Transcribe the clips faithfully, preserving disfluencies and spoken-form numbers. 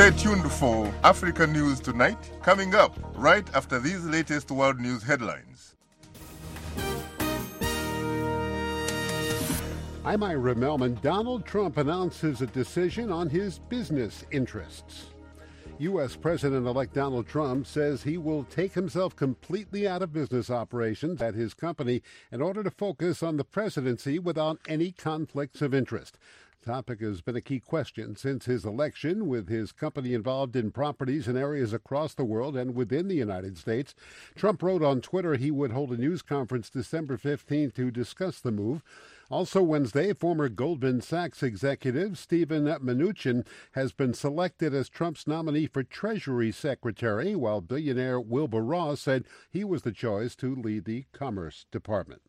Stay tuned for Africa News Tonight, coming up right after these latest world news headlines. I'm Ira Melman. Donald Trump announces a decision on his business interests. U S. President-elect Donald Trump says he will take himself completely out of business operations at his company in order to focus on the presidency without any conflicts of interest. The topic has been a key question since his election, with his company involved in properties in areas across the world and within the United States. Trump wrote on Twitter he would hold a news conference December fifteenth to discuss the move. Also Wednesday, former Goldman Sachs executive Steven Mnuchin has been selected as Trump's nominee for Treasury Secretary, while billionaire Wilbur Ross said he was the choice to lead the Commerce Department.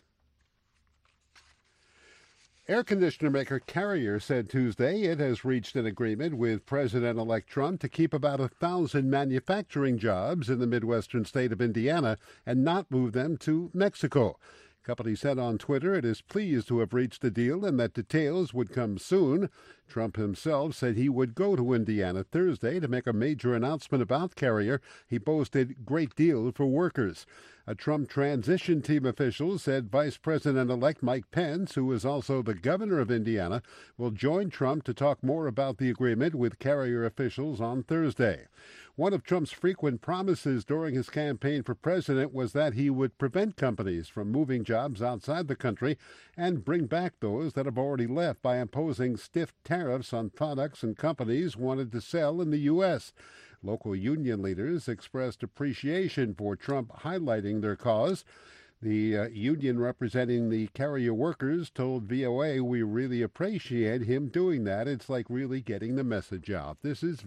Air conditioner maker Carrier said Tuesday it has reached an agreement with President-elect Trump to keep about a thousand manufacturing jobs in the Midwestern state of Indiana and not move them to Mexico. The company said on Twitter it is pleased to have reached a deal and that details would come soon. Trump himself said he would go to Indiana Thursday to make a major announcement about Carrier. He boasted great deal for workers. A Trump transition team official said Vice President-elect Mike Pence, who is also the governor of Indiana, will join Trump to talk more about the agreement with Carrier officials on Thursday. One of Trump's frequent promises during his campaign for president was that he would prevent companies from moving jobs outside the country and bring back those that have already left by imposing stiff tariffs on products and companies wanted to sell in the U S Local union leaders expressed appreciation for Trump highlighting their cause. The uh, union representing the Carrier workers told V O A, "We really appreciate him doing that. It's like really getting the message out." This is